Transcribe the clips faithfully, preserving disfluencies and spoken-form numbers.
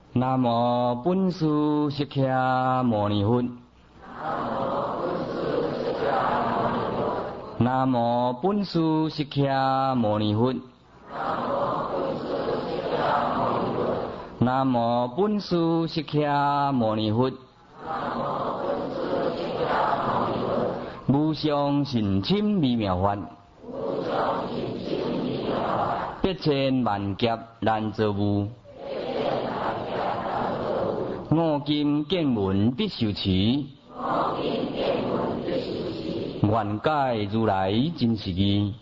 南无本师释迦牟尼佛。南无本师释迦牟尼佛。南无本师释迦牟尼佛。无上甚深微妙法，百千万劫难遭遇。五经见闻必受持，愿解如来真实义。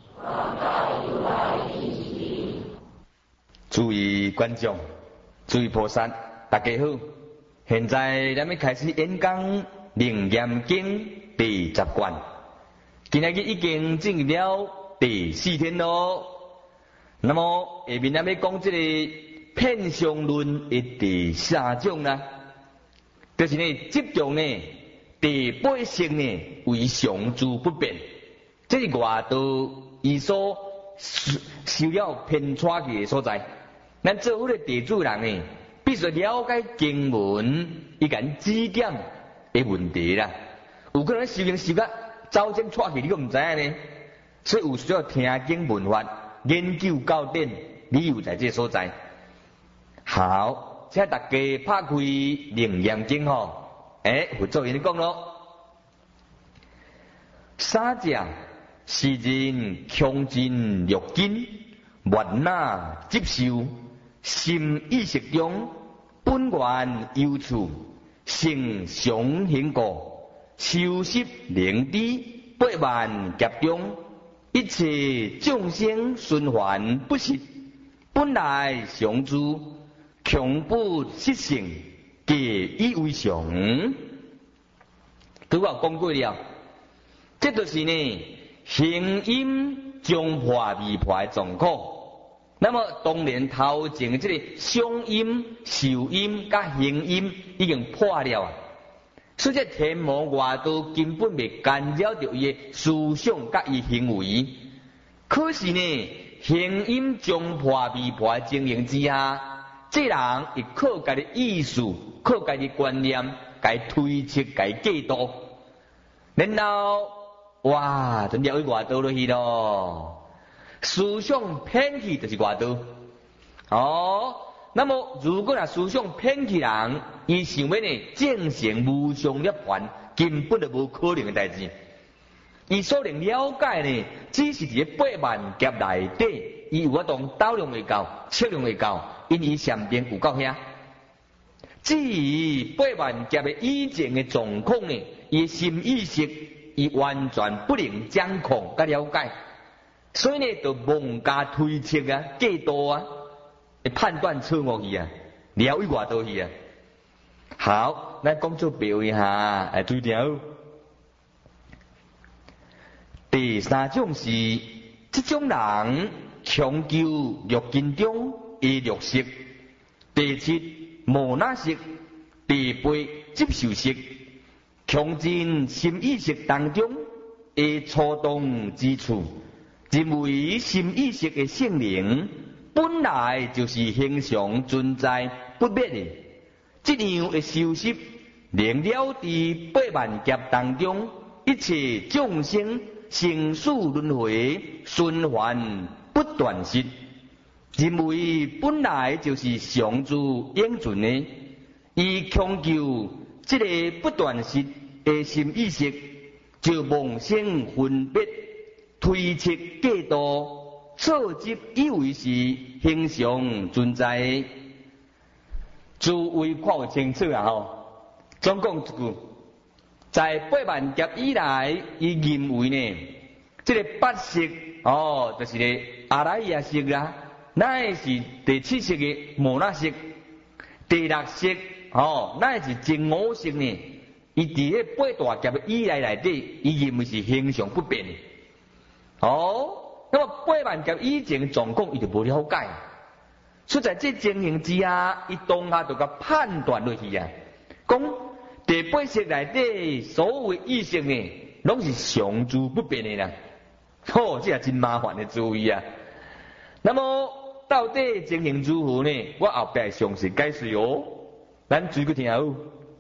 诸位观众，诸位菩萨，大家好！现在咱们开始演讲《楞严经》第十卷，今日已经进入了第四天咯。那么下面咱们讲这个遍相论的第三种啦，就是呢，执着呢，第八识呢为常住不变，这是外道伊所受了偏差去的所在。咱做好的地主人呢，必须了解经文伊间指点的问题啦。有可能修行修甲走正错去，你都唔知影呢。所以有需要听经闻法，研究教典，理由在这所在。好，请大家拍开《楞严经》吼，诶，佛祖因讲咯，三者是人强尽欲根，愿那接受，心意识中本源有处，性常行过，修习灵知，八万劫中，一切众生循环不息，本来常住。强不失性，皆以为常。拄我讲过了，这就是呢，行因将破未破的状况。那么当然头前的这个相因、受因、甲行因已经破了啊，所以这天魔外道根本未干扰到伊的思想甲伊行为。可是呢，行因将破未破的情形之下。这人会靠家的意思，靠家的观念，该推测，该计度，然后哇，就了去外道落去咯。思想偏去就是外道。哦，那么如果若思想偏去人，伊想要呢正成无上涅槃，根本就无可能的代志。伊所能了解呢，只是伫八万劫内底，伊有法当斗量会到，测量会到。因伊上边有够遐，至于八万劫的以前的状况呢，伊心意识伊完全不能掌控甲了解，所以呢，就妄加推测啊、计度啊，会判断错误去啊，了去外道去啊。好，咱讲做表一下，哎，对条。第三种是，这种人强求欲根中。一六识，第七无那识，第八接受识，强进心意识当中的初动之处，认为心意识的性能本来就是恒常存在不灭的。这样的修习，能了知八万劫当中一切众生生死轮回循环不断息。认为本来就是常住永存的，伊强求这个不断是的心意识，就妄想分别、推测、计度、错执，以为是恒常存在。诸位看有清楚啊吼！总讲一句，在八万劫以来，伊认为呢，这个八识哦，就是个阿赖耶识啦。那是第七识的无那识，第六识哦，那是真我识呢。伊伫咧八大劫的以来内底，伊认为是恒常不变的。哦，那么八万劫以前的状况，伊就无了解。所以在这情形之下，伊当下就甲判断落去啊，讲第八识内底所谓意识呢，拢是常住不变的啦。哦，这也真麻烦的注意啊。那么到底情形如何呢？我后壁详细解释哦。 咱注意去听有。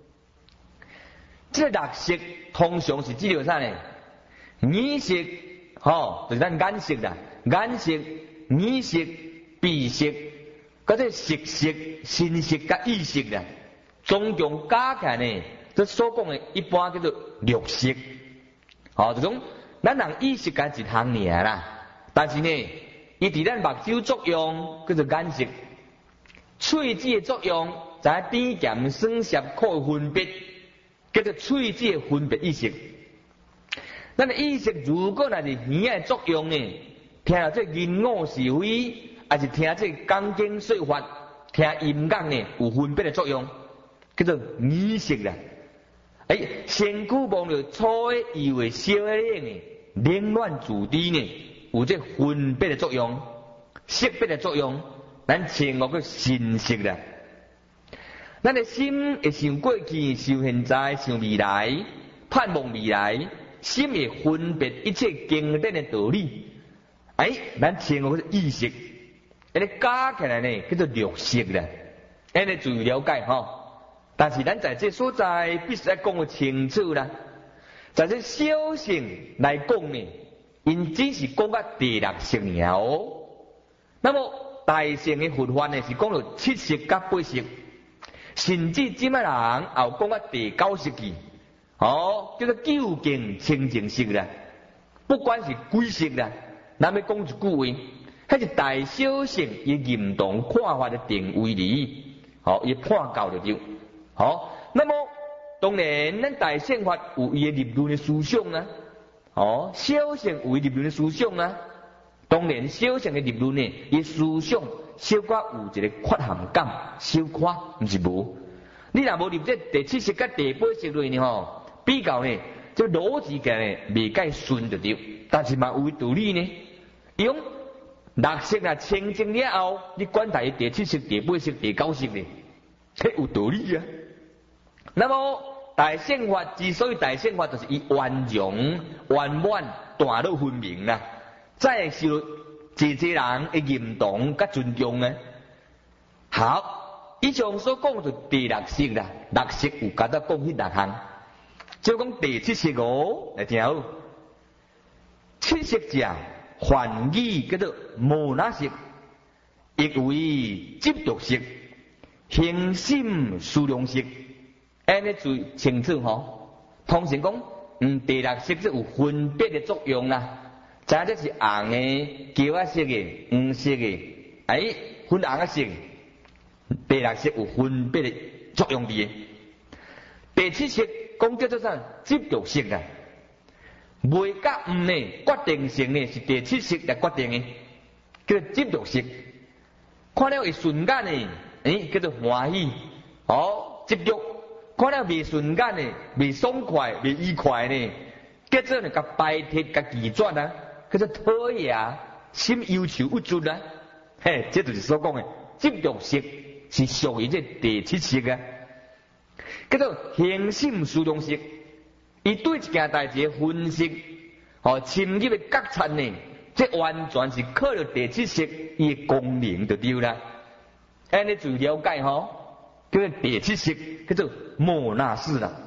这个六色通常是指着啥呢？耳色，吼，就是咱眼色啦，眼色、耳色、鼻色，嗰啲色色、身色甲意色啦，总共加起来呢，这所讲的一般叫做六色。吼，就讲咱人意识甲一项尔啦，但是呢，伊伫咱目睭作用叫做眼色，喙齿的作用，就係甜鹹酸澀苦分別，叫做喙齿的分別意識。咱的意識如果若是耳的作用呢，聽到這言語是非，還是聽這講經說法，聽音樂呢有分別的作用，叫做耳識啦。誒，身軀望到粗的、幼的、小的呢，冷暖自知呢，有這分別的作用、識別的作用，咱稱我叫心識啦。咱的心會想過去、想現在、想未來，盼望未來，心會分別一切經典的道理。誒，咱稱我叫意識，安尼加起來呢，叫做六識啦。安尼注意了解吼。但是咱在這所在必須要講得清楚啦。在這小乘來講呢，因只是講到第六識爾哦。那麼大乘的佛法呢，是講到七識甲八識，甚至今仔人也有講到第九識去，哦，叫做究竟清淨識啦。不管是幾識啦，咱要講一句話，迄是大小乘伊認同看法的定位哩，哦，伊判教就對。好，那麼當然，咱大乘法有伊嘅立論嘅思想啊，哦，小乘有伊立論嘅思想啊。當然，小乘嘅立論呢，伊思想小可有一個缺陷感，小可毋是無。你若無入這第七識甲第八識類呢吼，比較呢，這邏輯嘅呢未解順就對，但是嘛有道理呢。用六識啊清淨了後，你管他第七識、第八識、第九識呢，這有道理啊。那麼大乘法之所以大乘法，就是以圓融、圓滿、大路分明啦。再是濟濟人嘅認同甲尊重呢。好，以上所講就第六識啦，六識有甲得講迄六項。就講第七識哦，來聽好。七識者，梵語叫做摩那識，亦為執着識、行心思量識。安尼最清楚吼，通常講，嗯，第六識即有分別的作用啦。知影這是紅的、橘仔色的、黃色的，哎，粉紅色。第六識有分別的作用啲。第七識講叫做啥？執着識啊。未甲唔呢，決定性呢是第七識來決定的，叫做執着識。看了會順眼的，哎，叫做歡喜，哦，執着。看了未順眼呢，未爽快，未愉快呢，叫做呢個排斥、個拒絕啊，叫做討厭，心憂愁不盡啊。嘿，這就是所講的執着識，是屬於這第七識啊。叫做行心思量識，伊對一件代志的分析，哦，深入的覺察呢，這完全是靠着第七識伊的功能就對啦。安尼就了解吼。叫做第七識，叫做摩那識啦。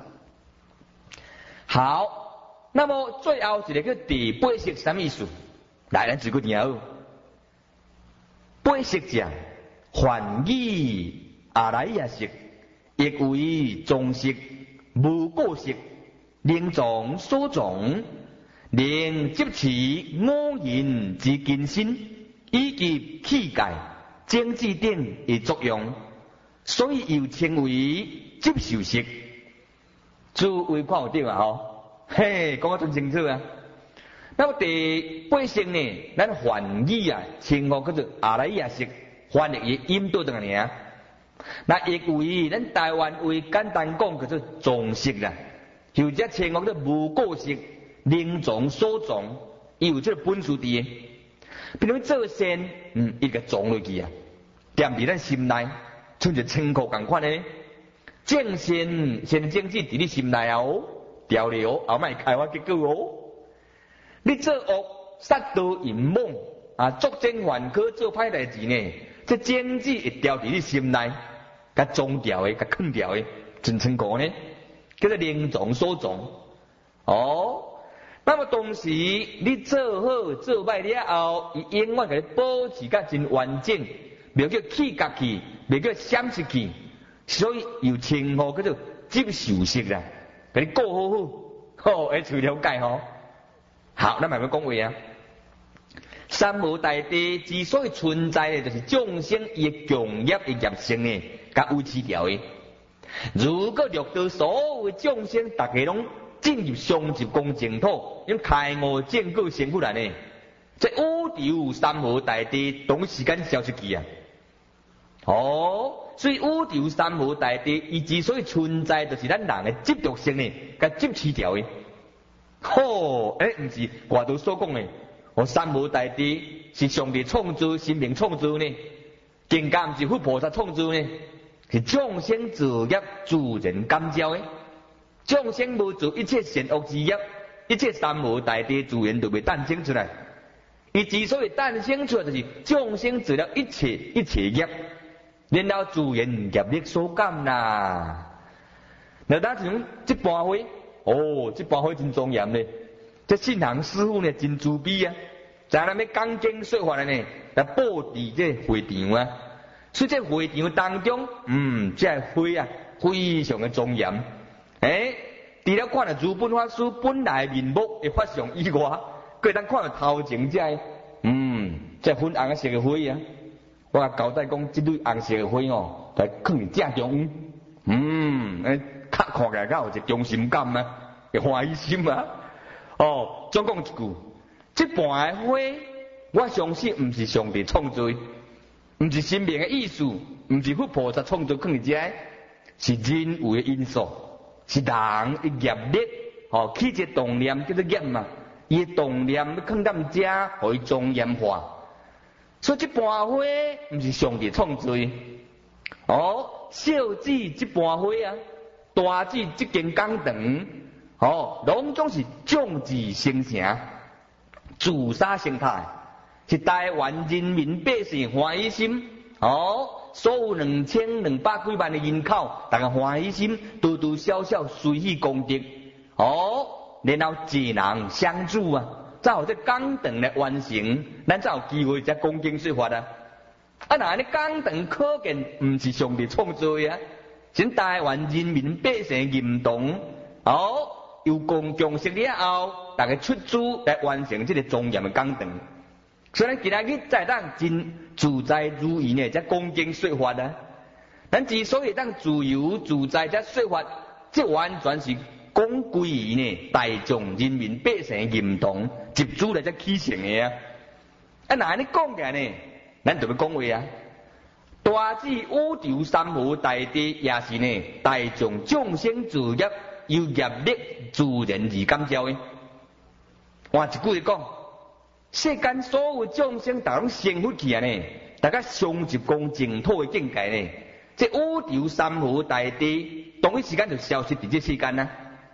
好，那麼最後一個叫第八識，什麼意思？來，咱自己聽好。八識者，梵語阿賴耶識，亦為種識、無果識、靈種所種，能執持五陰之根心，以及氣界、精智等的作用。所以又稱為接受識，諸位看有對嘛吼？嘿，講得真清楚啊！那麼第八識呢，咱梵語啊，稱呼叫做阿賴耶識，翻譯嘅音倒轉嚟啊。那亦為咱台灣話簡單講叫做種識啦，或者稱呼叫做無果識、靈種所種，伊有這個本事啲嘅。比如做善，嗯，伊個種落去啊，踮佇咱心內。像一清庫咁款呢，正善善正知佇你心內哦，調了後賣開花結果哦。你做惡殺盜淫妄啊，作奸犯科做歹代志呢，這正知會調佇你心內， 甲宗调的，甲坑调的，真成功呢，叫做灵种所种。哦，那么当时你做好做歹了后，伊永远甲你保持甲真完整，袂叫起角去，袂叫闪失去，所以有称呼叫做接受式啦，甲你顾好好，好，会去了解吼。好，咱慢慢讲话啊。三无大地之所以存在的，就是众生伊的共业的业性呢，甲维持条的。如果略到所有众生，大家拢进入上集公净土，因开悟正果成佛来呢，这宇宙三无大地同时间消失去啊！哦，所以宇宙三无大地伊之所以存在，就是咱人的执着性呢，甲执持条的。吼，诶，毋是外头所讲的。我三无大地是上帝创造、神明创造呢，更加毋是佛菩萨创造呢，是众生自业自然感召的。众生无做一切善恶之业，一切三无大地自然就会诞生出来。伊之所以诞生出来，就是众生做了一切一切业，然后自然业力所感啦。那当像这般花，哦，这般花真庄严呢。这信行师傅呢真慈悲啊，在咱要讲经说法呢，来布置这会场啊。所以这会场当中，嗯，这花啊非常的庄严。诶，除了看到如本法师本来面目的法相以外，佮当看到头前这，嗯，这粉红色的花啊，我交代讲，这对红色的花哦，来放伫正中央，嗯，诶，较看起来较有一中心感啊，会欢喜心啊。哦，总讲一句，这盘的花，我相信毋是上帝创造，毋是神明的意思，毋是佛菩萨创造放伫遮，是人为的因素，是人的业力，哦，起一个动念叫做业嘛，伊的动念要放踮遮，互伊庄严化。所以这盘花毋是上帝创造，哦，小指这盘花啊，大指这间讲堂。哦，拢总是众志成城，自杀生态，是台湾人民百姓欢喜心。哦，所有两千两百几万的人口，大家欢喜心，多多少少随喜功德。哦，然后济人相助啊，才有这讲堂来完成，咱才有机会才讲经说法啊。啊，那你讲堂可见毋是上帝创造的啊，是台湾人民百姓认同。哦。有公共识了后，大家出资来完成这个庄严的讲堂。所以咱今仔日才当真自在如意呢，才讲经说法啊。咱之所以当自由自在才说法，这完全是讲归于呢大众人民百姓认同，集资来才起成的啊。啊，那你讲起来呢，咱就要讲话啊。大指宇宙三无大地，也是呢大众众生自业。由业力自然而感召的。换一句来讲，世间所有众生，大拢成佛去啊呢，大家上入公净土的境界呢，这宇宙三无大地，同一时间就消失伫这世间啊。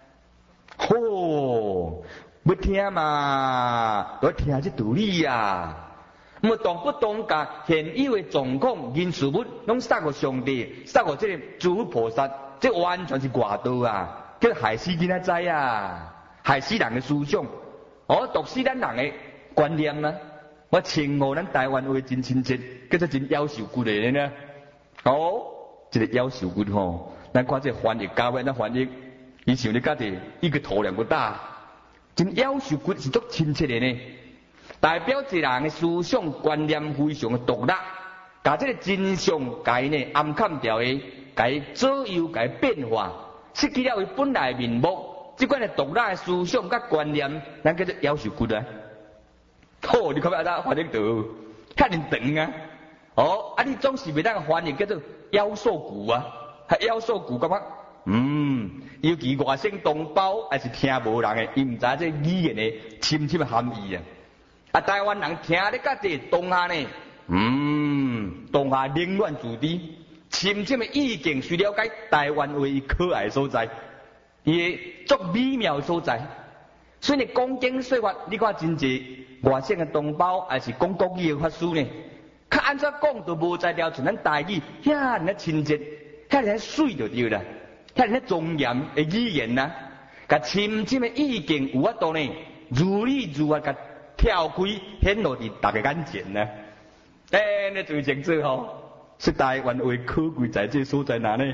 吼，要听嘛，要听这道理啊。那么当不当家现有的状况因事物，拢撒给上帝，撒给这个诸菩萨，这完全是外道啊。叫害死囡仔仔啊，害死人的思想，哦，毒死咱人的观念啊！我称呼咱台湾话真亲切，叫做真夭寿骨的呢。哦，这个夭寿骨吼，咱看这翻译教委那翻译，以前你家己一个头两个大，真夭寿骨是足亲切的呢，代表一人的思想观念非常的独立，把这个真相改呢暗砍掉的，改左右改变化。失去了伊本来面目，即款的独立的思想甲观念，咱叫做夭寿骨啊！好，你看要哪翻译到，遐尼长啊！哦，啊，你总是袂当翻译叫做夭寿骨啊，还夭寿骨感觉，嗯，尤其外省同胞还是听无人的，伊毋知这语言的深深的含义啊！啊，台湾人听咧甲这当下呢，嗯，当下凌乱自知。深深的意境去了解台湾话伊可爱所在，伊足美妙所在。所以你讲经说法，你看真济外省的同胞，还是讲国语的法师呢，较安怎讲都无在了，像咱台语遐尼亲切， 遐尔水就对啦，遐尔庄严的语言呐，甲深深的意境有法度呢，如理如法甲跳开显露伫大家眼前呐。诶，那最清楚吼，是台湾话可贵在这所在哪呢？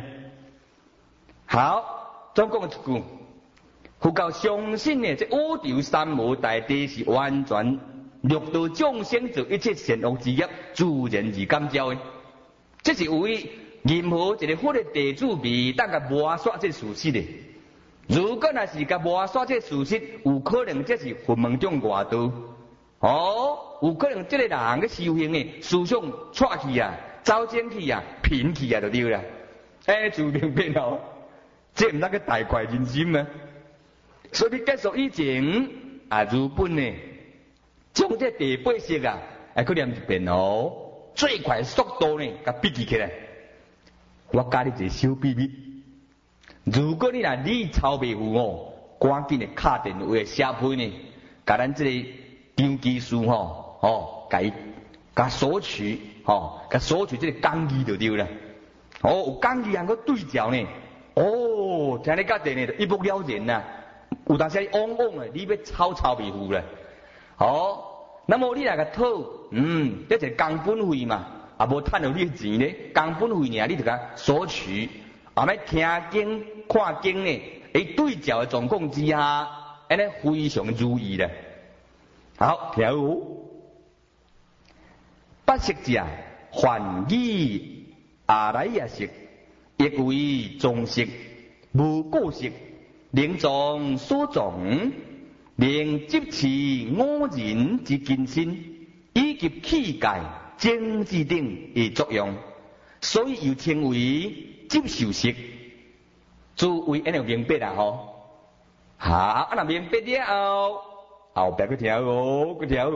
好，总讲一句，佛教相信呢，这五条三无大地是完全六道众生做一切善恶之业，自然而感召的。这是为任何一个佛的弟子未当甲抹煞这事实的。如果若是甲抹煞这事实，有可能这是佛门中外道。哦，有可能这个人嘅修行呢，思想错去啊，走正去啊，偏去啊，就对啦。哎，自明白哦，这唔那个大快人心啊。所以结束以前啊，日本呢，将这第八式啊，哎，佢念一遍哦，最快速度呢，甲笔记起来。我教你一个小秘密，如果你若理抄袂赴哦，赶紧的敲电话写批呢，甲咱这个张技师吼，哦，甲伊甲索取，吼，甲索取这个讲义就对啦。哦，有讲义还佫对照呢，哦，听你甲电呢，一目了然呐。有当时往往啊，你要抄抄袂赴啦。哦，那么你来个讨，嗯，这就是工本费嘛，啊无赚到你的钱咧，工本费呢，你就甲索取，啊，要听经看经呢，喺对照的状况之下，安尼非常如意啦。好，听好。八识者，梵语阿赖耶识，亦为众识，无过识。灵藏所种，能执持五人之根身，以及气界、精智等的作用，所以又称为接受识。诸位安尼明白啦吼？好，啊那明白了后，后边去听哦，去听。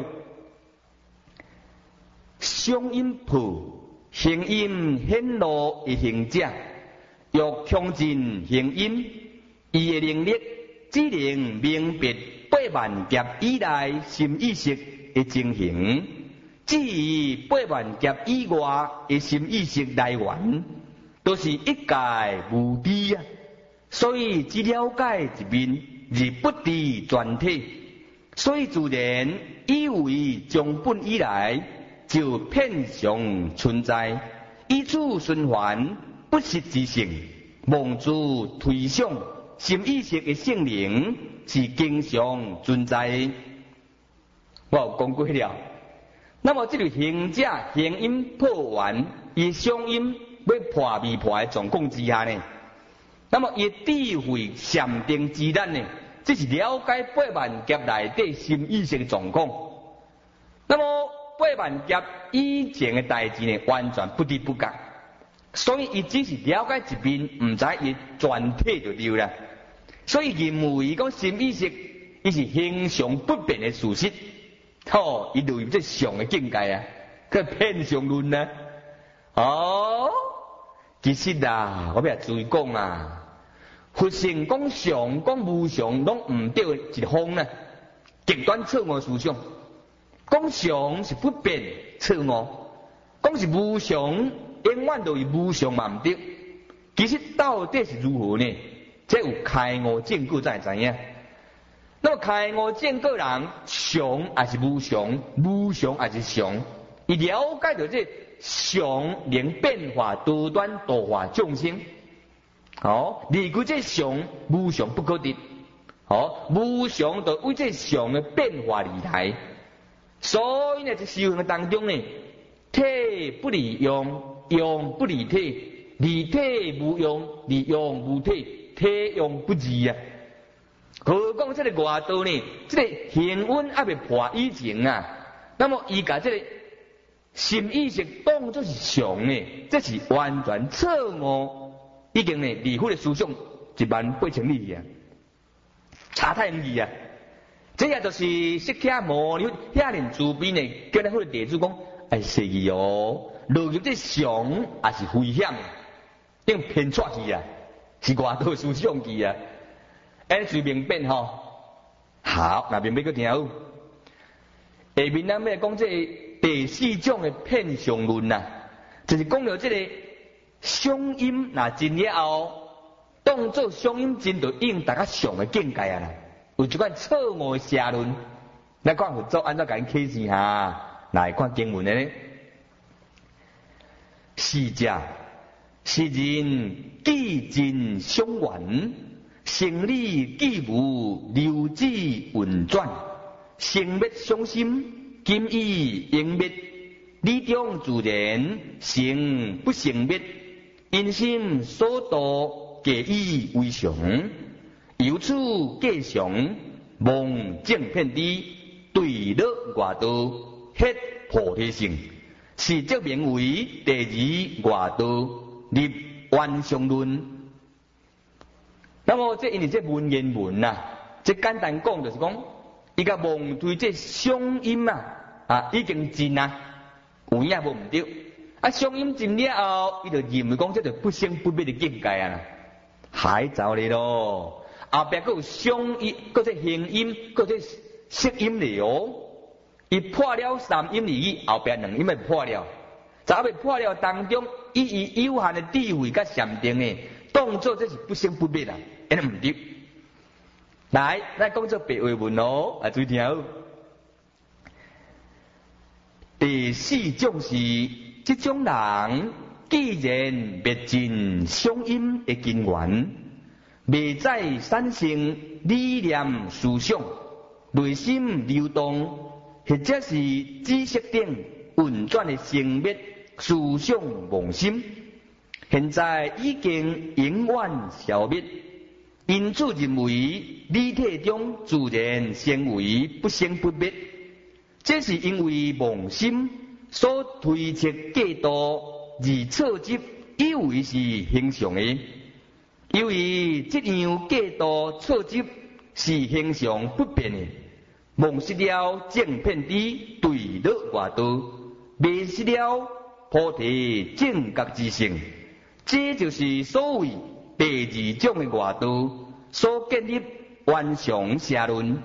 声音谱，声音显露的行者，欲强进行音。伊的能力只能明白八万劫以内心意识的情形，至于八万劫以外的心意识来源，都是一概无知啊。所以只了解一面，而不知全体，所以自然以为从本以来就遍常存在，以此循环不实之性，妄自推想。心意识的性灵是经常存在，我有讲过了。那么这个行者行音破完，以声音要破未破的状况之下呢，那么以智慧禅定之力呢，这是了解八万劫内底心意识的状况。那么八万劫以前的代志呢，完全不知不觉，所以伊只是了解一面，唔知伊全体就对啦。所以认为讲心意识，伊是形象不变的事实，吼，伊落入这上的境界啊，个偏上论啊。哦，其实啊，我要注意讲啊，佛性讲常讲无常，拢唔对一方呢，极端错误思想。讲常是不变错误，讲是无常，永远都是无常嘛唔对。其实到底是如何呢？这有开悟证据才会知影。那么开悟证据人常还是无常，无常还是常，伊了解到这常能变化多端度化众生。哦，离开这常无常不可得。哦，无常就为这常的变化而来。所以呢，在修行当中呢，体不离用，用不离体，离体无用，离用无体。体用不二啊！何况这个外道呢？这个行运还未破以前啊，那么伊甲这个心意识当作是常呢，这是完全错误，已经呢离佛的思想一万八千里啊，差太远啊！这也就是释迦牟尼遐尼慈悲呢，叫咱佛的弟子讲，哎，是伊哦，落入这常也是危险，因偏错去啊！是外道思想去啊，安随明白吼。好，那明白个听好。下面咱要讲这第四种的偏常论呐，就是讲到这个乡音若真了后，当做乡音真就应大家上的境界啊啦。有一款错误的社论，咱看佛祖安怎甲因启示哈？来看经文的呢？是者，是人既尽相缘，生理既无流子运转，生灭相心，今以应灭，理中自然，成不成灭，因心所度，皆以为常，由此计常，妄正遍知，对乐外道，hết菩提性。是则名为第二外道立万象论。那么这因为这文言文呐、啊，这简单讲就是讲，伊甲妄对这乡音啊啊已经尽啊，有影无毋对。啊乡音尽了后，伊就认为讲这就不生不灭的境界啊，还早咧咯。后壁佫有乡音，佫这形音，佫这色音了。伊破了三音二语，后边两音咪破了。在未破了当中，以伊有限的智慧甲禅定呢，当作这是不生不灭啦，安尼毋对。来，咱讲做白话文咯，啊，注意听好。第四种是，这种人既然灭尽乡音的根源，未再产生理念思想，内心流动。或者是知识等运转的生灭思想妄心，现在已经永远消灭，因此认为理体中自然成为不生不灭，这是因为妄心所推测计度而错执，以为是形象的，因为这样计度错执是形象不变的。忘失了正遍知对乐外道，迷失了菩提正觉之性，这就是所谓第二种的外道所建立顽常社论。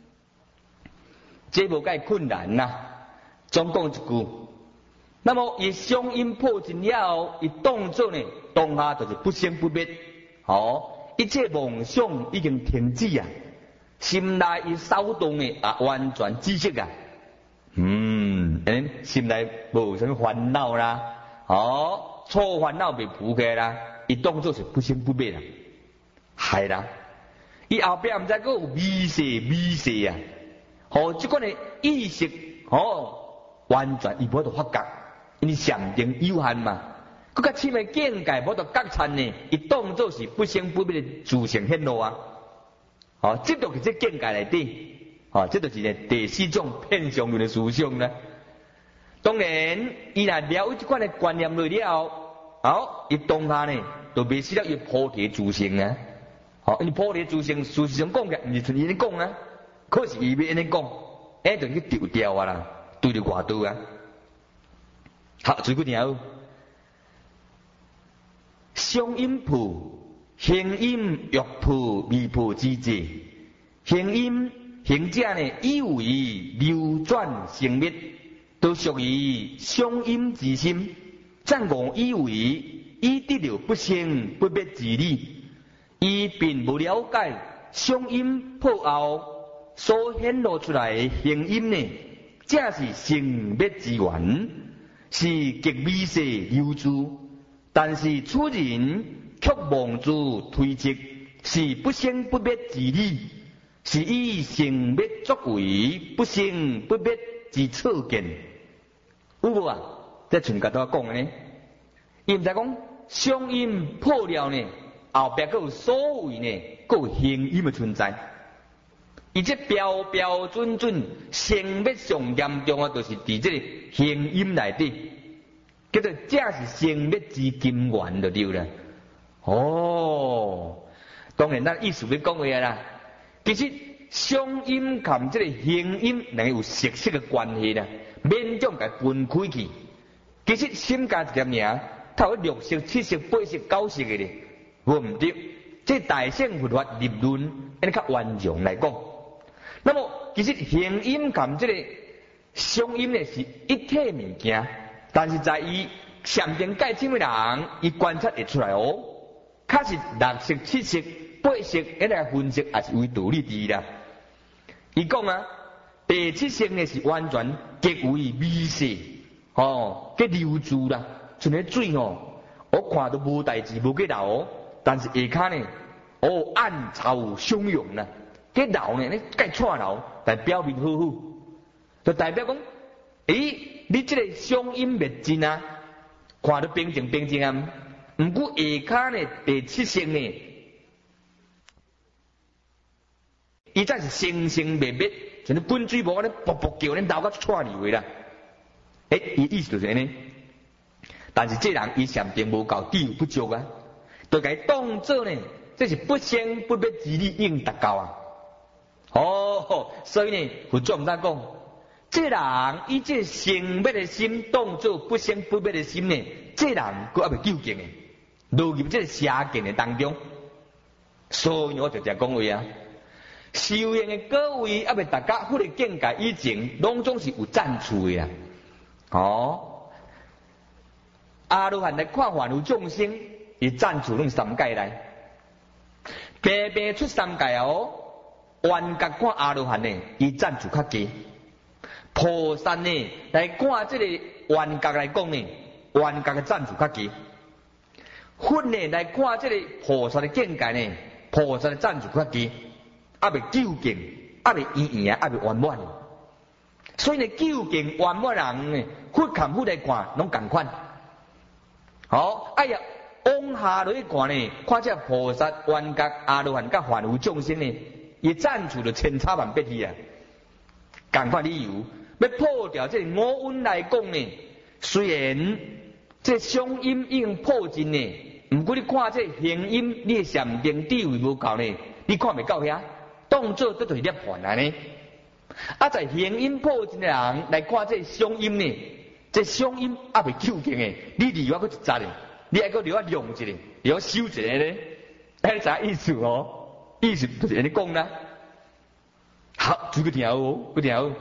这无介困难呐、啊，总讲一句。那么以乡音破尽了后，伊当作呢当下就是不生不灭，好，一切妄想已经停止啊。心内伊骚动的啊，完全止息啊。嗯，嗯，心内无什么烦恼啦，哦，错烦恼被扑开啦，伊当作是不生不灭啦，系啦。伊后壁毋知佫有微细微细啊，哦，即款的意识，哦，完全伊无得发觉，因为禅定有限嘛，佫较深的境界无得觉察呢，伊当作是不生不灭的自性显露啊。哦，这就是这境界内底，哦，这就是第四种偏向论的思想啦。当然，伊若了解这款的观念落了后，好，伊当下呢，就迷失了伊菩提自性啊。好，因为菩提自性事实上讲嘅，毋是像伊安尼讲啊，可是伊要安尼讲，哎，就去丢掉啊啦，对着外道啊。好，最后条，相音谱。形音欲破未破之际，形音形者呢，以为流转生灭，都属于相音之心。暂误以为已得了不生不灭之理，伊并不了解相音破后所显露出来的形音呢，正是生灭之源，是极微细流珠。但是此人却妄自推测是不生不灭之理，是以生灭作为不生不灭之错见。有无啊？这像甲头讲的呢？伊毋知讲相音破了呢，后壁佫有所谓呢，佫有形音的存在。伊这标标准准生灭上严重啊，就是伫这个形音内底。叫做这是生灭之根源就对了。哦，当然咱意思要讲话啦。其实相音含这个形音两个有息息的关系啦，免将甲分开去。其实心加一粒尔，它有六识、七识、八识、九识的咧，无毋对。这大乘佛法立论，安尼较完整来讲。那么其实形音含这个相音呢是一体物件。但是在于禅定戒清的人，伊观察会出来哦，确实六识、七识、八识一来分析，也是为道理伫啦。伊讲啊，第七识呢是完全极为微细，哦，给留住啦，像那水哦，我看都无代志，无给流哦，但是下骹呢，哦暗潮汹涌啦，给流呢，你该串流，但表面好好，就代表讲，诶，你这个乡音灭尽啊，看到平静平静啊，毋过下骹呢第七识呢，伊才是生生灭灭，像你滚水无安尼噗噗叫，你流到串流的啦。诶，伊意思就是安尼。但是这人伊禅定无够，智不足啊，就该当作呢，这是不生不灭之理应达到啊。哦，所以呢，佛祖毋知讲，这人以这生灭的心当作不生不灭的心呢，这人佫还未究竟诶，落入这个邪见的当中。所以我就直讲话啊，修行的各位还未达到佛的境界以前，拢总是有赞处的啊。哦。阿罗汉来看凡夫众生，伊赞处拢三界来，平平出三界哦。冤觉看阿罗汉呢，伊赞处较低；菩萨呢来看这个冤觉来讲呢，冤觉的赞处较低；佛呢来看这个菩萨的境界呢，菩萨的赞处较低，还未究竟，还未圆圆啊，还未圆满。所以呢，究竟圆满人呢，佛看佛来看，拢共款。好，哎呀，往下落去看呢，看这菩萨、冤觉、阿罗汉、甲凡夫众生呢，伊赞处就千差万别去啊。共款理由，要破掉这五蕴来讲呢，虽然这相因已经破尽呢，毋过你看这行因，你的禅定地位无够呢，你看袂到遐，当作都就是涅槃安尼。啊，在行因破尽的人来看这相因呢。这相因还未究竟诶，你离我佫一截咧，你还佫留我用一咧，留我修一个咧，哎，啥意思哦？意思就是安尼讲啦。好，做个听好，个听好。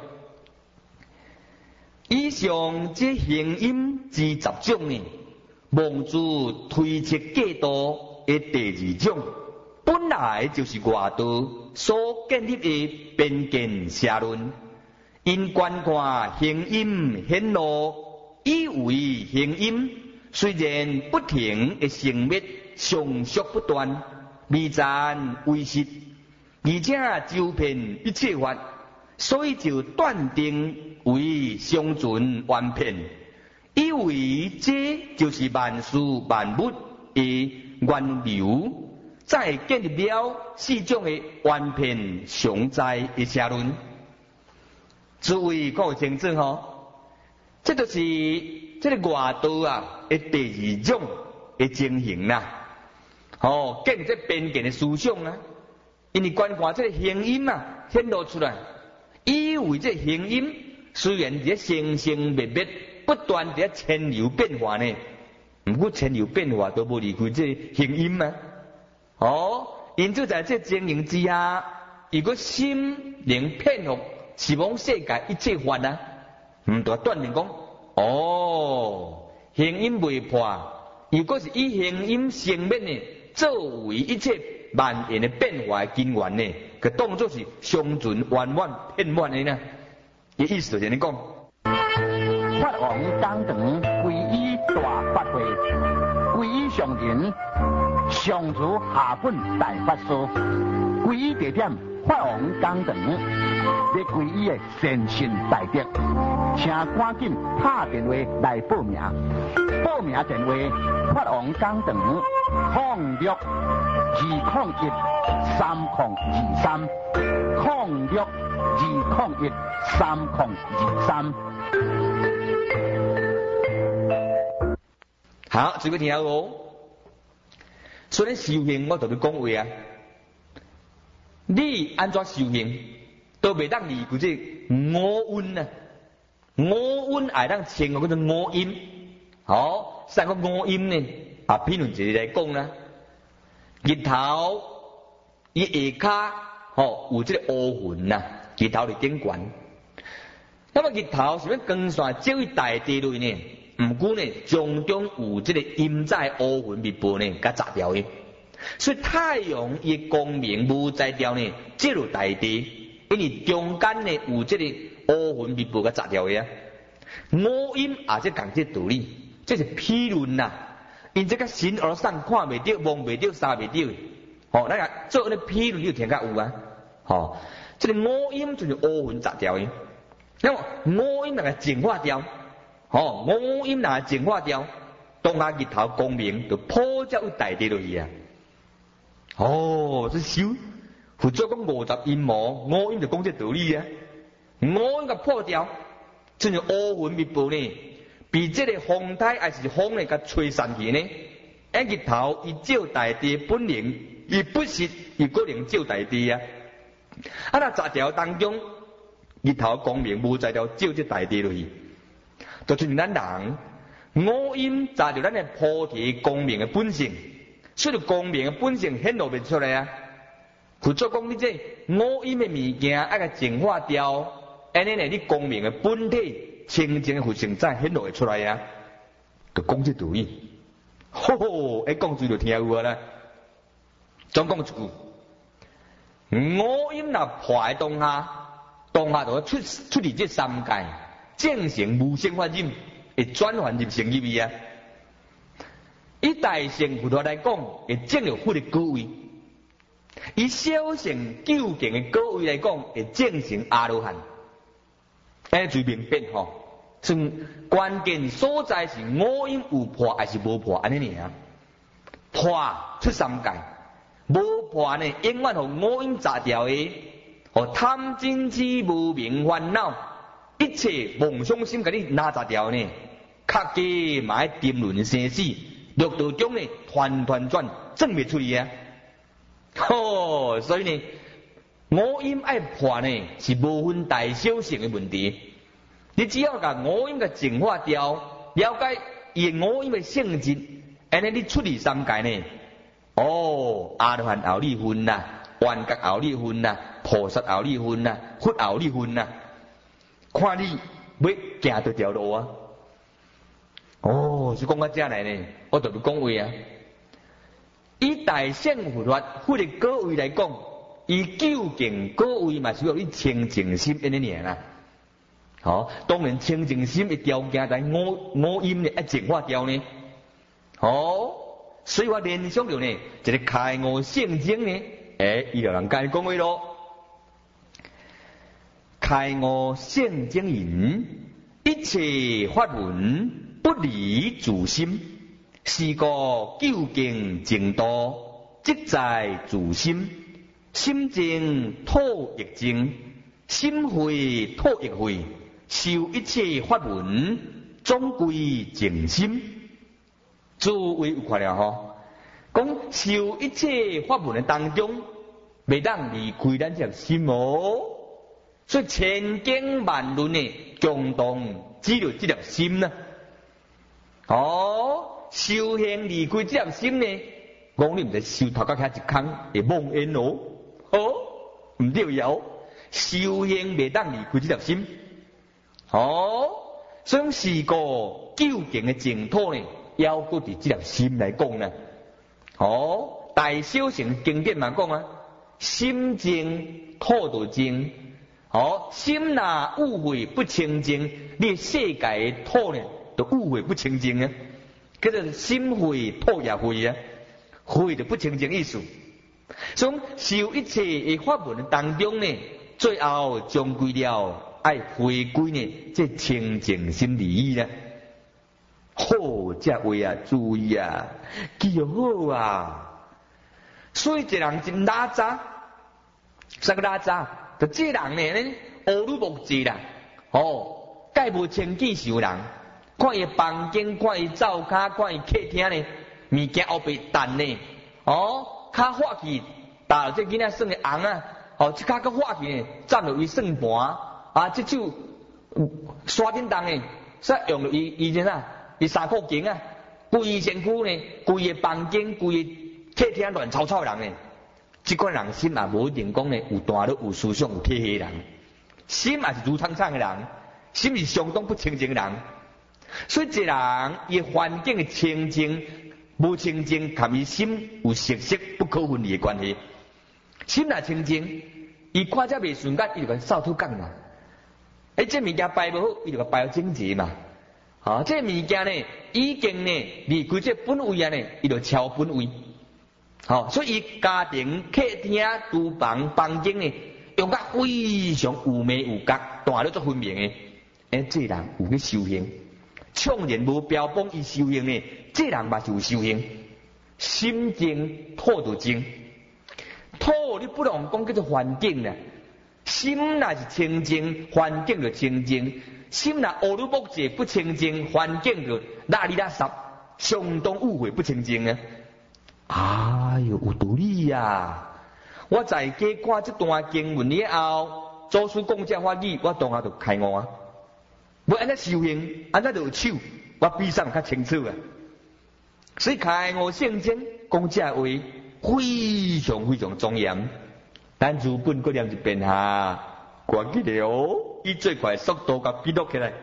以上这行因之十种呢，望诸推测计度的第二种，本来就是外道所建立的偏见邪论，因观看行因显露。以为行因虽然不停的生灭，相续不断，未暂为实，而且周遍一切法，所以就断定为相存完遍，以为这就是万事万物的源流，再建立了四种的完遍常在的邪论。诸位讲有清楚吼？这就是这个外道啊的第二种的情形啦。哦，建立这偏见的思想啊，因为观看这个行因啊显露出来，以为这行因虽然在生生灭灭不断在迁流变化呢，不过迁流变化都无离开这行因啊。哦，因此在这情形之下，如果心灵骗服，希望世界一切法啊。毋就断定讲，哦，行因未破，如果是以行因生灭呢，作为一切万缘的变化的根源呢，佮当作是相存圆满遍满的呢。伊意思就是你讲， 法王讲堂皈依大法会，皈依上人上主下本大法师，皈依地点法王讲堂。要皈依的善信大德，请赶紧打电话来报名。报名电话：法王讲堂空六二零一三零二三空六二零一三零二三。 好，这个听好哦。所以修行，我同你讲话啊，你安怎修行？都袂当离开这五蕴啊，五蕴爱当称叫做五阴。好，三个五阴呢，啊，譬如一个来讲啦，日头伊下骹吼有这个乌云呐，日头伫顶悬。那么日头是要光线照去大地内呢， 毋过呢，从中有这个阴在乌云密布呢，甲炸掉的。所以太阳伊光明无在掉呢，进入大地，因为中间呢有这个乌云密布甲炸掉的啊。五阴也即讲这道理，这是批论呐。因这个形而上看袂到，望袂到，杀袂到。哦，咱个做那批论，你就听甲有啊。哦，这个五阴就是乌云炸掉的。那么五阴那个净化掉，哦，五阴那个净化掉，当下日头光明就普照于大地落去啊。哦，这修，佛祖讲五十阴魔，五阴就讲这道理啊。五阴个破掉，真是乌云密布呢，比这个风台还是风呢，甲吹散去呢。一日头伊照大地本能，伊不是伊可能照大地啊。啊，那十条当中，日头光明无在条照这大地落去，就像咱人五阴照着咱的菩提光明的本性。所以光明的本性显露袂出来啊！佛祖讲你这五阴的物件，爱个净化掉，安尼呢，你光明的本体清净的佛性才显露会出来啊！就讲这道理，吼吼，一讲就就听有啊啦。总讲一句，五阴若破的当下，当下就要出出离这三界，正成无生法忍，会转换入成入去啊！以大乘佛陀来讲，会证入佛的果位；以小乘究竟的果位来讲，会证成阿罗汉。安尼最明白吼。所以关键所在是五阴有破还是无破，安尼尔。破出三界，无破呢，永远互五阴炸掉的，互贪嗔痴无明烦恼，一切妄想心，甲你拿炸掉呢，较加嘛爱沉沦生死。六道中呢，团团转，挣袂出去啊！吼、哦，所以呢，五阴爱破呢，是无分大小乘的问题。你只要甲五阴个净化掉，了解伊五阴的性质，安尼你出离三界呢，哦，阿罗汉后你分呐，圆觉后你分呐，菩萨后你分呐，佛后你分呐，看你要行到条路啊！哦，是讲到这来呢，我就要讲话啊。以大乘佛法佛的果位来讲，伊究竟果位嘛是要你清净心安尼尔啦。好、哦，当然清净心的条件在五五阴呢，一净化掉呢。哦，所以我联想到呢，一个开悟圣经呢，诶，伊就人家讲话咯。开悟圣经云：一切法门不离自心，是个究竟净土，即在自心。心净土亦净，心慧土亦慧。修一切法门，总归净心。诸位有看了吼？讲修一切法门的当中，未当离开咱这心哦。所以千经万论呢，共同只有这条心呢。哦，修行离开这条心呢，讲你毋知修头壳遐一空会妄言哦。哦，毋对哦，修行未当离开这条心。哦，所以是个究竟的净土呢，要搁伫这条心来讲呢。哦，大小乘经典嘛讲啊，心净土就净。哦，心若污秽不清净，你世界的土呢，就污秽不清净啊。叫做心秽土也秽啊，秽就不清净意思。所以修一切的法门当中呢，最后终归了。爱回归呢，这清净心利益呢？好，这位啊，注意啊，记好啊。所以一人真拉渣，啥个拉渣？就这人呢，乌鲁木齐啦，哦，介无清气受人，看伊房间，看伊灶骹，看伊客厅呢，物件后背淡呢，哦，骹化去，打这囡仔算的红啊，哦，这骹个化去呢，站落伊算盘。啊，这手刷叮当诶，说用了伊伊只啥？伊衫裤间啊，规身躯呢，规个房间，规个客厅乱糟糟人呢。这款人心也无一定讲呢，有大脑、有思想、有体系人，心也是如苍苍的人，心是相当不清净的人。 所以一人伊环境的清净、无清净，含伊心有息息不可分离的关系。心若清净，伊看遮袂顺眼，伊就甲扫土讲嘛。诶，这物件摆无好，伊就甲摆好整齐嘛。啊，这物件呢，已经呢离开这本位啊呢，伊就超本位。好，所以伊家庭、客厅、厨房、房间呢，用甲非常有美有角，大了足分明的。诶，这人有去修行。创然无标榜伊修行呢，这人嘛是有修行。心净土就净，土你不能讲叫做环境啦。心若是清净，环境就清净；心若乌鲁木齐不清净，环境就邋里垃圾，相当误会不清净啊！哎哟，有道理呀、啊！我在家看这段经文了后，祖师讲这法语，我当下就开悟啊！要安怎修行，安怎就有手，我比上较清楚啊！所以开悟圣经讲这话非常非常庄严。咱日本搁念一遍下，我记得哦，以最快速度甲记录起来。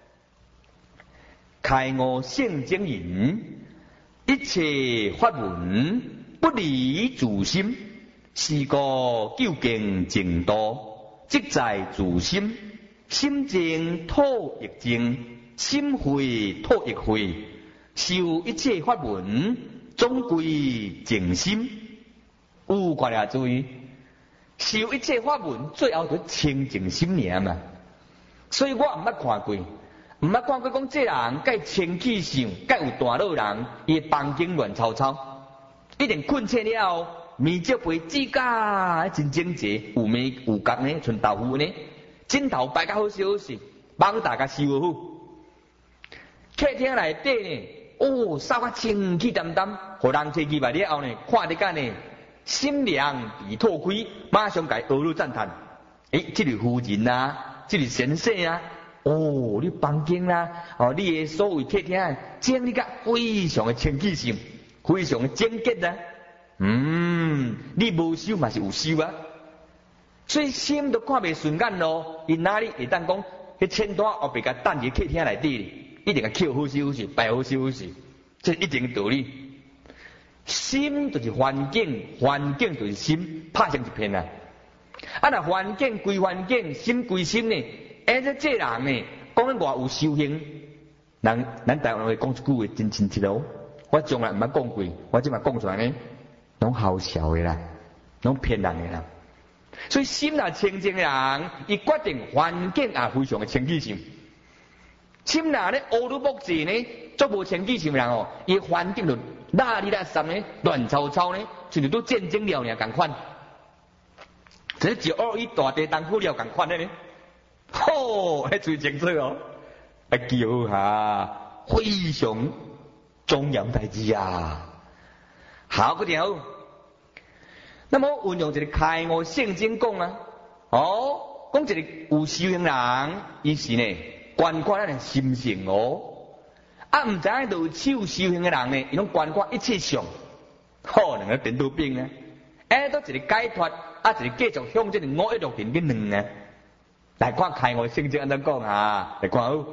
开悟圣经言：一切法门不离自心，是个究竟净土，即在自心。心净土亦净，心慧土亦慧。修一切法门，总归净心。有看下注意，修一切法门，最后就清净心尔嘛。所以我毋捌看过，毋捌看过讲这人该清气性，该有大老人，伊房间乱糟糟，一定困醒了后，面罩被指甲真整齐，有美有角呢，像豆腐呢。枕头摆甲好势好势，网大甲收好。客厅内底呢，哦，扫甲清气淡淡，互人摕起来了后呢，看得干呢，心凉鼻透开，马上甲俄鲁赞叹：诶，这个夫人啊，这个先生啊，哦，你房间啦、啊，哦，你的所谓客厅啊，整理甲非常的清气性，非常的整洁啊。嗯，你无修嘛是有修啊。所以心都看袂顺眼咯，伊哪里会当讲，迄千单后壁甲等伫客厅内底，一定甲捡好势好势，摆好势好势，这一定道理。心就是环境，环境就是心，拍成一片啊！啊，若环境归环境，心归心呢？而且这人呢，讲咧偌有修行，人咱台湾话讲一句话真亲切咯。我从来毋捌讲过，我即马讲出来呢，拢好笑的啦，拢骗人的啦。所以心若清净的人，伊决定环境也非常的清气性。心若咧乌鲁木齐呢，足无清气性的人哦，伊环境就邋里垃圾呢，乱糟糟呢，像是都战争了尔共款。这一二一大地东府了共款的呢，吼，迄最清楚哦，啊叫下非常庄严代志啊，好个条。那么运用一个开悟圣经讲啊，哦，讲一个有修行人，伊是呢，观看咱的心性哦，啊，唔知影有手修行的人呢，伊拢观看一切相，好，两个颠倒兵啊，哎，都一个解脱，啊，一个继续向这个五一六零嘅两啊，来看开悟圣经安怎讲啊，来看好，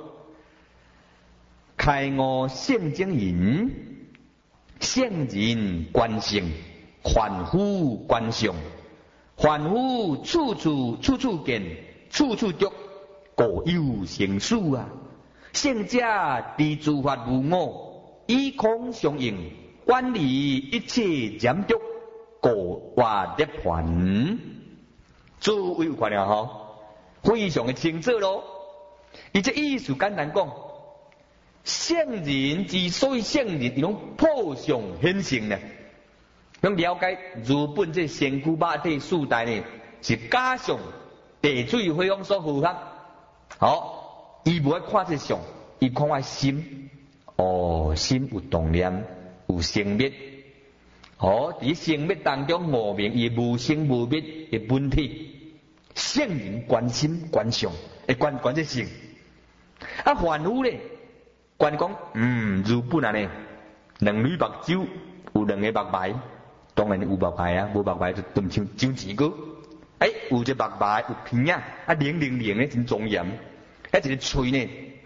开悟圣经言，圣人观性。凡夫观相，凡夫处处处处见，处处着，各有成事啊！圣者知诸法无我，以空相应，远离一切染着，各化涅槃。诸位有看了吼，非常的清楚咯。伊这意思简单讲，圣人之所以圣人，伊拢破相显性呢。拢了解日本这仙姑马地四代呢，是加上地水火风所合合。好，伊无爱看这相，伊看我心。哦，心有动念，有生灭。哦，伫生灭当中无明，伊无生无灭的本体。圣人观心观相，会观观这性。啊，凡夫咧，观讲，嗯，日本啊呢，两蕊目睭有两个目牌。当然有目牌啊，无目牌就唔像周钱哥。哎，有一目牌有鼻啊，啊灵灵灵的真庄严。啊，一个喙呢，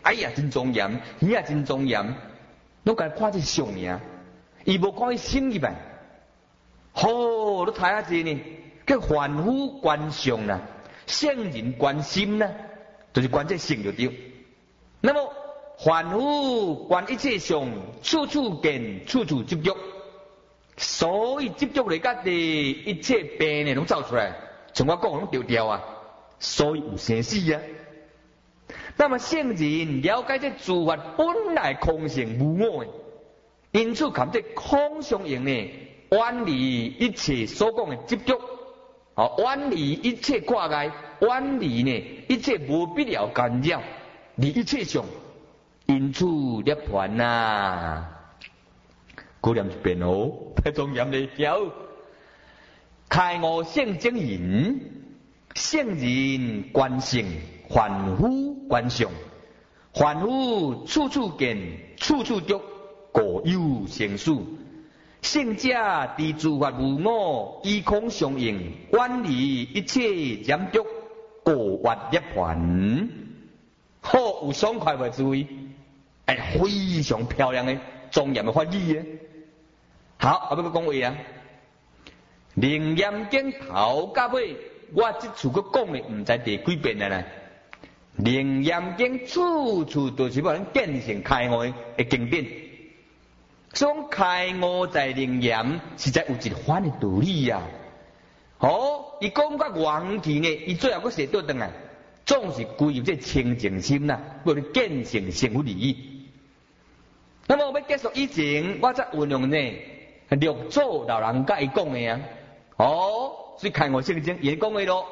哎呀真庄严，鱼也真庄严，拢甲看这相尔，伊无看伊心入来。好，你睇下这呢，叫凡夫观相啦，圣人观心啦，就是观这性就对。那么凡夫观一切相，处处见，处处接触，所以接触来甲的一切病呢，拢走出来，像我讲拢丢掉啊，所以有生死啊。那么圣人了解这诸法本来空性无我的，因此看这空相应呢，远离一切所讲的接触，哦，远离一切挂碍，远离呢一切无必要干扰，离一切相，因此涅槃呐。古念一遍哦，太庄严了，叫开悟圣正人，圣人观性。凡夫观相，凡夫处处见，处处着，各有生死。圣者知诸法无我，依空相应，远离一切染着，各获涅槃。好，有爽快无诸位？哎，非常漂亮的庄严的法语啊！好，我要讲话啊。楞严经头到尾，我这次佫讲的，唔知第几遍了呢？楞严经处处都是帮人见性开悟的经典，所以开悟在楞严实在有一番的道理呀、啊。哦，伊讲到缘起呢，伊最后佫写倒转来，总是归入这清净心呐、啊，为了见性成佛利益。那么我要结束以前，我则运用呢六祖老人家伊讲的啊。哦，所以开悟圣经也讲的咯。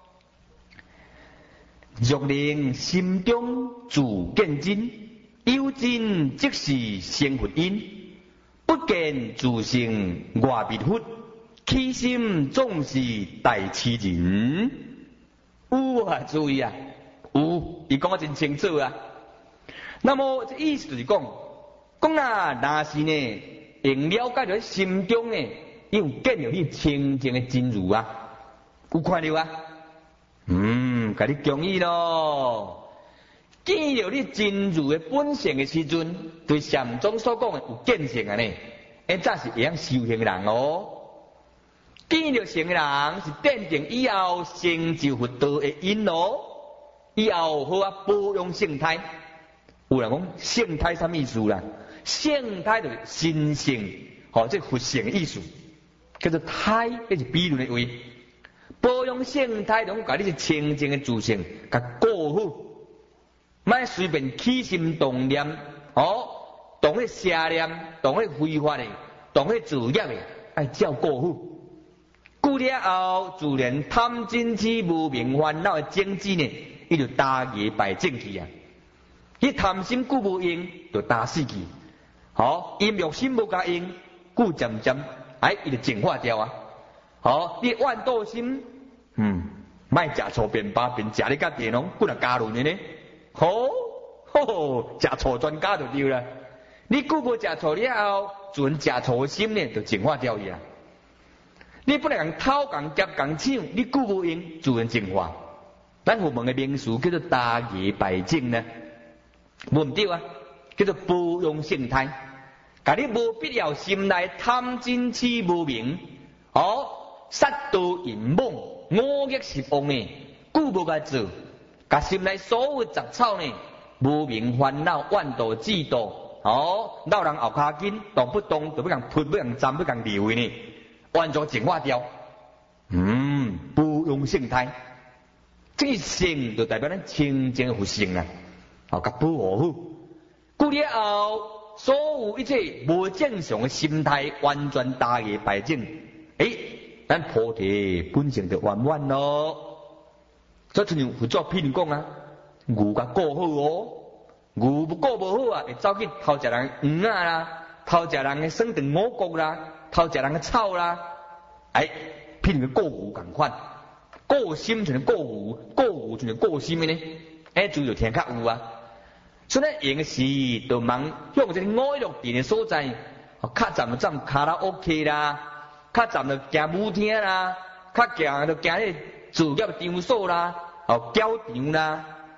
若令心中自见真，有真即是成佛因。不见自性外别佛，起心总是大痴人。有啊，注意啊，有，伊讲得真清楚啊。那么这意思就是讲，讲啊，若是呢，用了解到心中呢，有见到你清净的真如啊，有看到啊？嗯，甲你讲义咯。见到你真如的本性的时阵，对禅宗所讲的有见性啊呢，因则是会晓修行的人哦。见到成的人是奠定以后成就佛道的因哦。以后好啊，保养圣态。有人讲圣态什么意思啦？圣态就是心性，吼、哦，这佛性的意思，叫做态，这是比论的位。保养圣态，拢甲你是清净的自性，甲过好，莫随便起心动念，哦，动迄邪念，动迄非法的，动迄自业的，爱照过好。故了后，自然贪嗔痴无明烦恼的种子呢，伊就打野败正去啊！伊贪心故无用，就打死去。好，阴欲心无加用，故渐渐哎，伊就净化掉啊！好，你万道心。嗯，卖食错便把便食你甲电农，不能加入的呢。好，吼，食错专家就对了。你久无食错了后，自然食错的心呢，就净化掉伊啊。你不能讲偷讲夹讲抢，你久无用，自然净化。咱佛门的名词叫做大业败净呢，无唔对啊，叫做保养圣态。甲你无必要心内贪嗔痴无明，哦，杀盗淫妄。五欲十妄呢，久无甲做，甲心内所有杂草呢，无明烦恼、怨妒、嫉妒，哦，闹人后骹筋，动不动就要人喷、要人沾、要人流的呢，完全净化掉。嗯，保养圣态，这个性就代表咱清净的佛性啊，哦，甲保护好。故了后，所有一切无正常的心态，完全打野败净，诶。咱菩提本性就圆满咯，所以像佛祖品讲啊，牛甲顾好哦，牛不顾无好啊，会走去偷食人黄啊啦，偷食人的酸肠五谷啦，偷食人的草啦，哎，品个顾牛共款，顾心像顾牛，顾牛像顾心的呢，哎，就就听较有啊。所以咱用的时，就忙向这五六殿的所在，较站就站卡拉 OK 啦。较站就行舞厅啦，较行就行迄自业场所啦，哦，教场啦，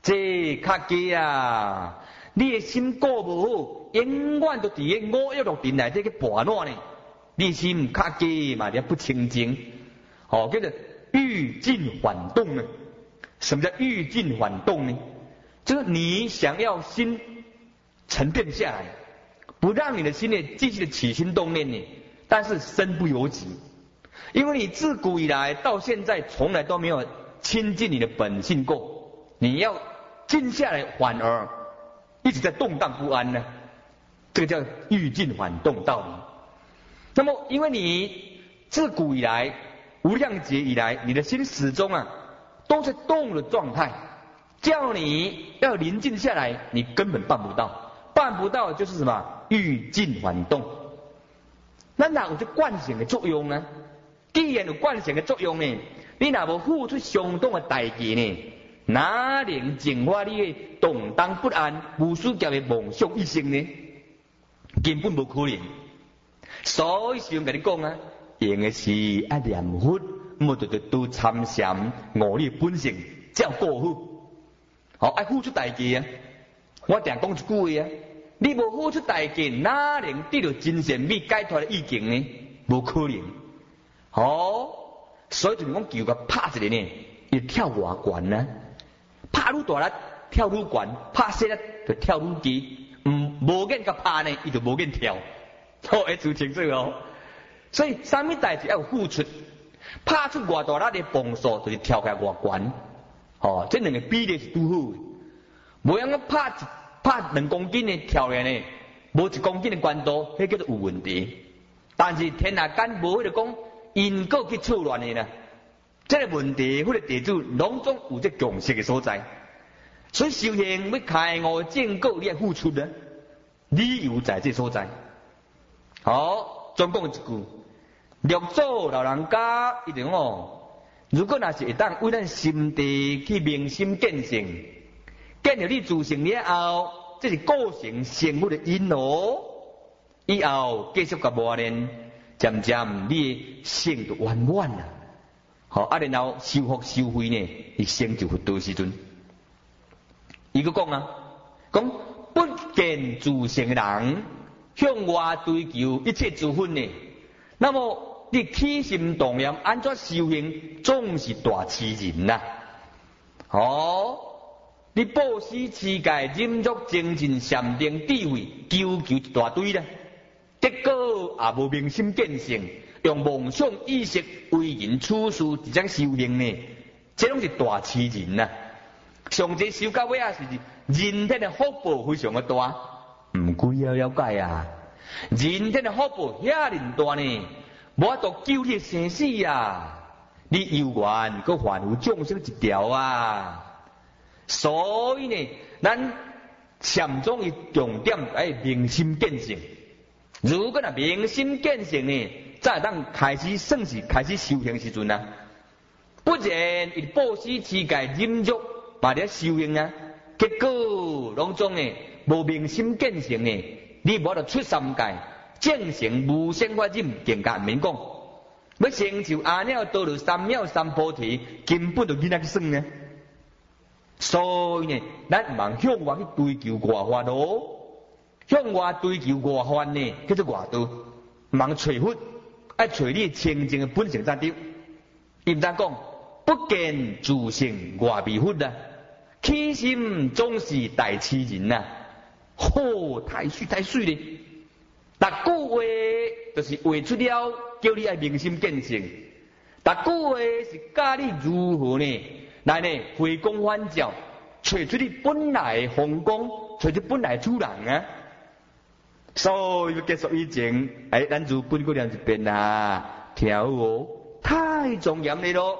这较假啊！你的心过无好，永远都伫个五欲六尘内底去跋乱呢。你心较假嘛，你不清净。哦，叫做欲进反动呢。什么叫欲进反动呢？就是你想要心沉淀下来，不让你的心呢继续的起心动念呢，但是身不由己，因为你自古以来到现在从来都没有亲近你的本性过，你要静下来，反而一直在动荡不安呢，这个叫欲进反动道理。那么，因为你自古以来、无量劫以来，你的心始终啊都在动的状态，叫你要宁静下来，你根本办不到，办不到就是什么欲进反动。那哪有这惯性的作用呢？既然有惯性的作用呢，你哪无付出相当的代价呢？哪能净化你的动荡不安、无数劫的梦想一生呢？根本无可能。所以师父跟你讲啊，用的是啊念佛，莫得得都参禅，我你本性才过好。好，爱付出代价啊！我常讲一句话啊，你无付出代价，哪能得到真善美解脱的意境呢？无可能。好，所以就是讲求个拍一个呢，伊跳偌悬呢？拍愈大力，跳愈悬；拍细力，就跳愈低。嗯，无瘾甲拍呢，伊就无瘾跳。好，会做清楚哦。所以，啥物代志要有付出，拍出偌大力的磅数，就是跳起来偌悬。哦，这两个比例是拄好的。无样个拍一拍两公斤的跳起来呢，无一公斤的悬度，迄叫做有问题。但是天下间无迄个讲因果去错乱的呢，这个问题，迄个地主拢总有这共识的所在。所以修行要开悟正果，你要付出的理由在这所在。好，总讲一句，六祖老人家一定哦，如果若是会当为咱心地去明心见性，见到你自性了后，这是构成成佛的因哦。以后继续甲磨练，渐渐你的性就圆满啦。好，啊，然后修福修慧呢，你成就佛道时阵，伊个讲啊，讲不见自性的人。向外追求一切诸分呢？那么你起心动念安怎修行，总是大痴人呐！哦，你布施、持戒、忍辱、精进、禅定、智慧，求求一大堆啦，结果也无明心见性，用梦想意识为人处事，一种修行呢，这拢是大痴人呐！上这修到尾啊，是人天的福报非常的大。唔贵要了解啊！人天的福报遐尼大呢，无法度救你生死啊！你有缘搁还有众生一条啊！所以呢，咱禅宗的重点爱明心见性。如果若明心见性呢，才当开始算是开始修行时阵啊。不然，伊布施、持戒、忍辱，嘛咧修行啊，结果拢总呢。无明心见性呢，你无得出三界，正成无生法忍，更加免讲。要成就阿耨多罗三藐三菩提，根本就你那去算呢。所以呢，咱唔通向外去追求外法咯，向外追求外法呢，叫做外道。唔通找佛，爱找你清净的本性才对。伊唔通讲不见自性外秘佛啊，起心总是大痴人呐。好，太水太水咧！逐句话就是话出了，叫你爱明心见性。逐句话是教你如何呢？来呢，回光返照，找出你本来的风光，找出本来主人啊！所以要结束以前，哎，咱就本过念一遍啦，听好哦，太庄严了咯！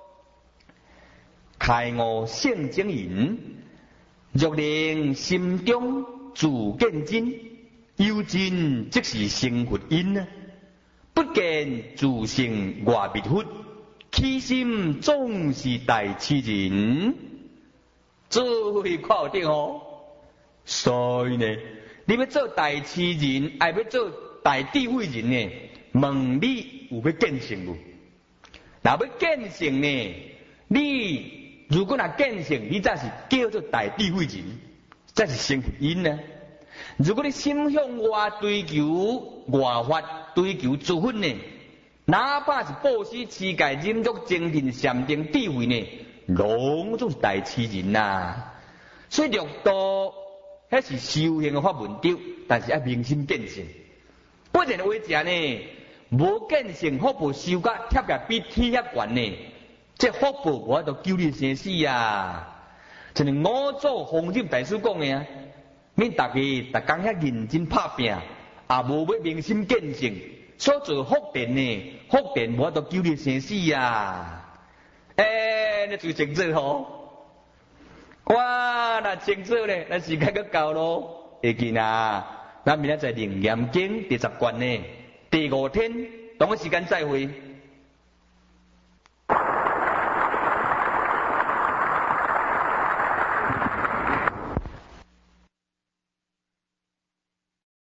开悟性精引，若令心中。自见真，有真即是成佛因啊！不见自性外秘佛，起心总是大痴人。最看有点哦。所以呢，你要做大痴人，还要做大智慧人呢？问你有要见性无？若要见性呢，你如果若见性，你才是叫做大智慧人，才是成佛因呢。如果你心向外追求外法，追求诸分呢，哪怕是布施、持戒、忍辱、精进、禅定、智慧呢，拢总是大痴人呐、啊。所以六道迄是修行的法门对，但是要明心见性。不然话讲呢，无见性福报修甲贴甲比天遐悬呢，这福报我都救你生死啊！就是五祖弘忍大师讲的啊，免大家逐工遐认真拍拼，也无要明心见性，所做福田呢，福田我都救你生死啊！诶、欸，你做正做吼，哇，那正做咧，那时间个到咯，会记呐。咱明仔载灵验经第十卷呢，第五天同一时间再会。